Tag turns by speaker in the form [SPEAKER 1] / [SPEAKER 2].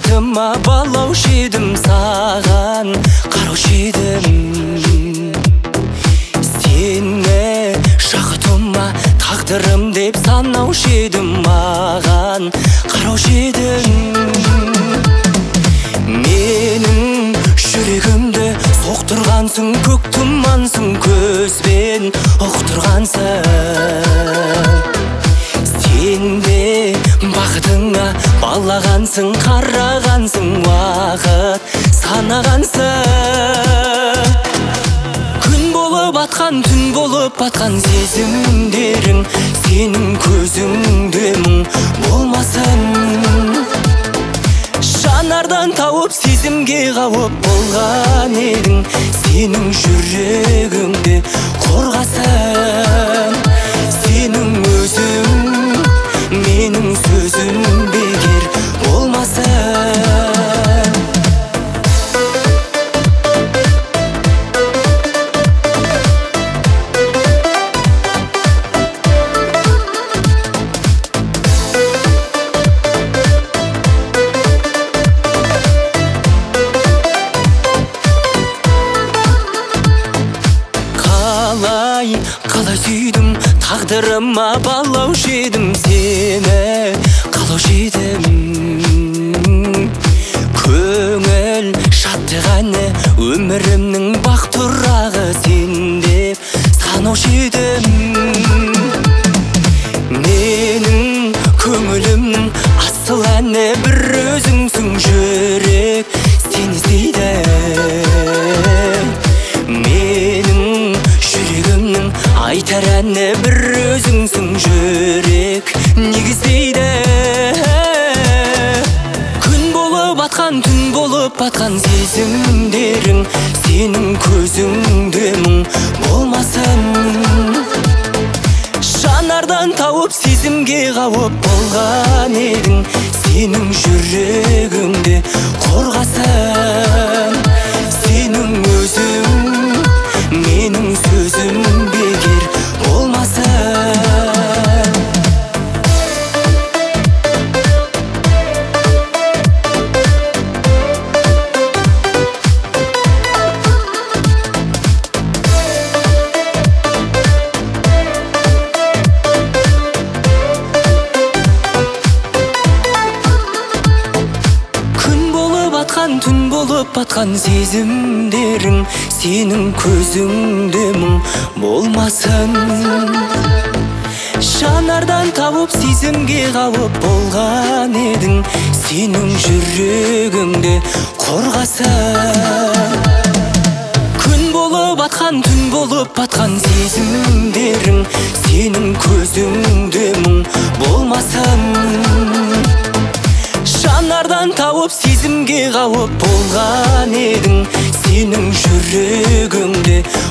[SPEAKER 1] бақытыма балаушы едім, саған қараушы едім. Сені шақытыма тағдырым деп санаушы едім, маған қараушы едім. Менің жүрегімді соқтырғансың, көк тұмансың, көзбен ұқтырғансың. Сен де бақытыңа балағансың, қарағансың, уақыт санағансың. Күн болып атқан, түн болып батқан сезімдерің, сенің көзіңде мұң болмасын. Жанардан тауып сезімге қауып болған едің, сенің жүрегіңде қорғасын. Сенің өзің, менің сөзім бекер болмасын. Қалай сүйдім, тағдырыма балаушы едім, сені қалаушы едім. Көңіл шаттық әні, өмірімнің бақ тұрағы, сен деп санаушы едім. Менің көңілімнің асыл әні бір өзіңсің, жүрек сені іздейді. Менің жүрегімнің айтар әні бір өзіңсің, жүрек негіздейді. Күн болып атқан, түн болып батқан сезімдерің, сенің көзіңде мұң болмасын. Жанардан тауып сезімге қауып болған едің, сенің жүрегіңде қорғасын. Сенің өзің, менің сөзім бекер болмасын. Түн болып батқан сезімдерің, сенің көзіңде мұң болмасын. Жанардан тауып сезімге қауып болған едің, сенің жүрегіңде қорғасын. Күн болып атқан, түн болып батқан сезімдерің, сенің көзіңде мұң болмасын. Жанардан тауып сезімге қауып болған едің, сенің жүрегіңде